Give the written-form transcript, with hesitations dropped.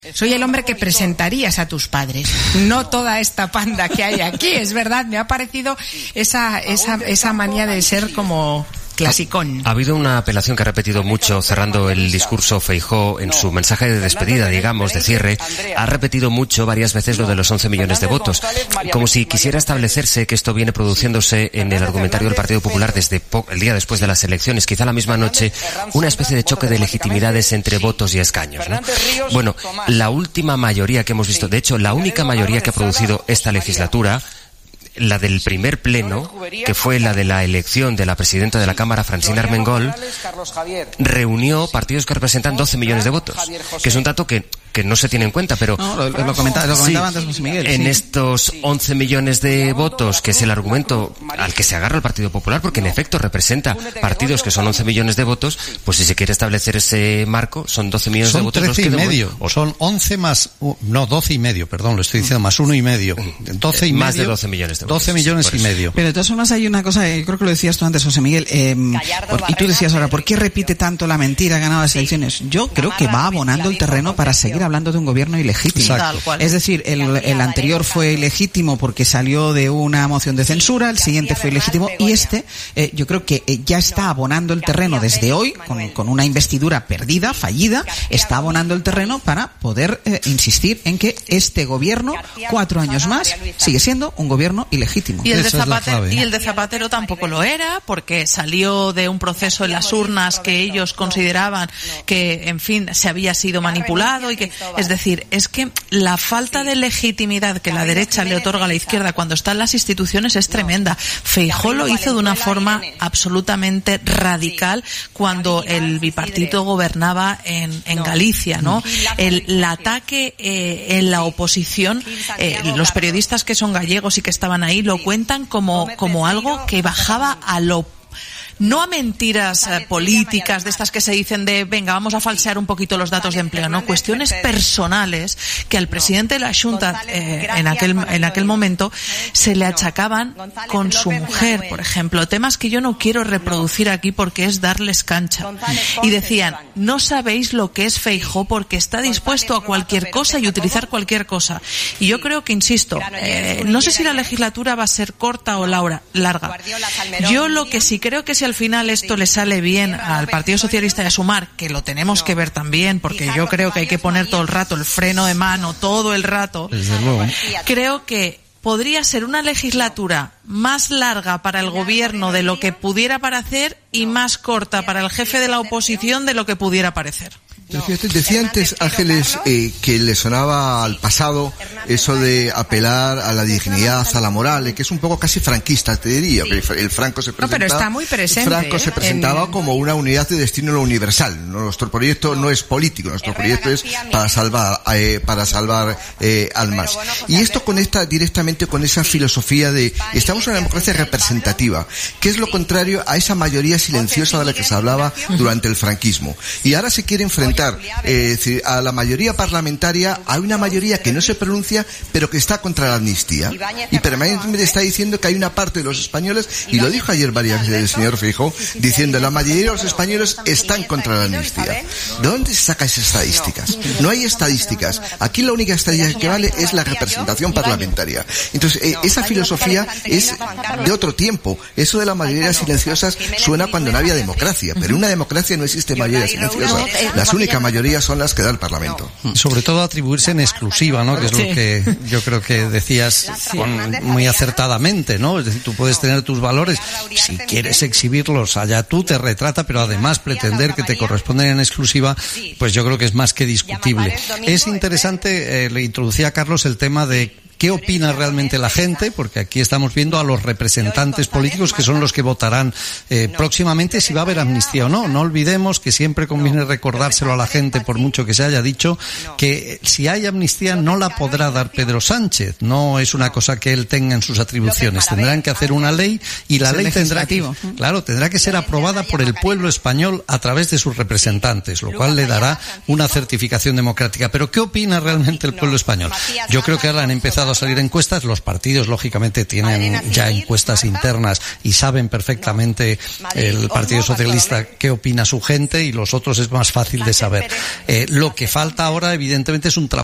Soy el hombre que presentarías a tus padres, no toda esta panda que hay aquí, es verdad, me ha parecido esa manía de ser como clasicón. Ha habido una apelación que ha repetido mucho, cerrando el discurso Feijóo en su mensaje de despedida, digamos, de cierre, ha repetido mucho, varias veces, lo de los 11 millones de votos, como si quisiera establecerse que esto viene produciéndose en el argumentario del Partido Popular desde el día después de las elecciones, quizá la misma noche, una especie de choque de legitimidades entre votos y escaños, ¿no? Bueno, la última mayoría que hemos visto, de hecho, la única mayoría que ha producido esta legislatura, la del primer pleno, que fue la de la elección de la presidenta de la Cámara, Francina Armengol, reunió partidos que representan 12 millones de votos, que es un dato que no se tiene en cuenta, pero lo comentaba antes José Miguel. En estos 11 millones de votos, que es el argumento al que se agarra el Partido Popular, porque en efecto representa partidos que son 11 millones de votos, pues si se quiere establecer ese marco, son 12 millones de votos. Son 13 y medio, son 11 más, no, 12 y medio, perdón, lo estoy diciendo, más 1 y medio. 12 y más medio, de 12 millones de votos. 12 millones y medio. Pero de todas formas hay una cosa, creo que lo decías tú antes, José Miguel, y tú decías ahora, ¿por qué repite tanto la mentira, ha ganado las elecciones? Yo creo que va abonando el terreno para seguir hablando de un gobierno ilegítimo. Es decir, el anterior fue ilegítimo porque salió de una moción de censura, el siguiente fue ilegítimo y yo creo que ya está abonando el terreno desde hoy, con una investidura perdida, fallida, está abonando el terreno para poder insistir en que este gobierno, 4 años más, sigue siendo un gobierno ilegítimo. Y el de Zapatero tampoco lo era, porque salió de un proceso en las urnas que ellos consideraban que, en fin, se había sido manipulado y que, es decir, es que la falta de legitimidad que la derecha le otorga a la izquierda cuando está en las instituciones es tremenda. Feijóo lo hizo de una forma absolutamente radical cuando el bipartito gobernaba en Galicia, ¿no? El ataque en la oposición, los periodistas que son gallegos y que estaban ahí lo cuentan como algo que bajaba no a mentiras políticas de estas que se dicen de venga, vamos a falsear un poquito los datos de empleo, no, cuestiones personales que al presidente de la Xunta en aquel momento se le achacaban con su mujer, por ejemplo, temas que yo no quiero reproducir aquí porque es darles cancha, y decían, no sabéis lo que es Feijóo porque está dispuesto a cualquier cosa y utilizar cualquier cosa, y yo creo que, insisto, no sé si la legislatura va a ser corta o larga. Yo lo que sí creo que si al final esto le sale bien al Partido Socialista y a Sumar, que lo tenemos que ver también, porque yo creo que hay que poner todo el rato el freno de mano, todo el rato. Desde luego. Creo que podría ser una legislatura más larga para el gobierno de lo que pudiera parecer y más corta para el jefe de la oposición de lo que pudiera parecer. Decía antes Ángeles que le sonaba al pasado eso de apelar a la dignidad, a la moral, que es un poco casi franquista, te diría. El Franco se presentaba, pero está muy presente. Franco se presentaba como una unidad de destino universal. Nuestro proyecto no es político, nuestro proyecto es para salvar almas. Y esto conecta directamente con esa filosofía de estamos en una democracia representativa, que es lo contrario a esa mayoría silenciosa de la que se hablaba durante el franquismo. Y ahora se quiere enfrentar a la mayoría parlamentaria, hay una mayoría que no se pronuncia pero que está contra la amnistía y permanentemente está diciendo que hay una parte de los españoles, y lo dijo ayer varias veces el señor Feijóo, diciendo la mayoría de los españoles están contra la amnistía. ¿De dónde se saca esas estadísticas? No hay estadísticas. Aquí la única estadística que vale es la representación parlamentaria. Entonces esa filosofía es de otro tiempo. Eso de las mayorías silenciosas suena cuando no había democracia, pero en una democracia no existe mayoría silenciosa. Las únicas mayoría son las que da el Parlamento. Sobre todo atribuirse en exclusiva, ¿no? Que es lo que yo creo que decías muy acertadamente, ¿no? Es decir, tú puedes tener tus valores, si quieres exhibirlos allá tú te retrata, pero además pretender que te corresponden en exclusiva, pues yo creo que es más que discutible. Es interesante, le introducía a Carlos el tema de ¿qué opina realmente la gente? Porque aquí estamos viendo a los representantes políticos que son los que votarán próximamente si va a haber amnistía o no. No olvidemos que siempre conviene recordárselo a la gente, por mucho que se haya dicho, que si hay amnistía no la podrá dar Pedro Sánchez. No es una cosa que él tenga en sus atribuciones. Tendrán que hacer una ley y la ley tendrá que ser aprobada por el pueblo español a través de sus representantes, lo cual le dará una certificación democrática. Pero ¿qué opina realmente el pueblo español? Yo creo que ahora han empezado a salir encuestas, los partidos lógicamente tienen ya encuestas internas y saben perfectamente el Partido Socialista qué opina su gente, y los otros es más fácil de saber. Lo que falta ahora evidentemente es un trabajo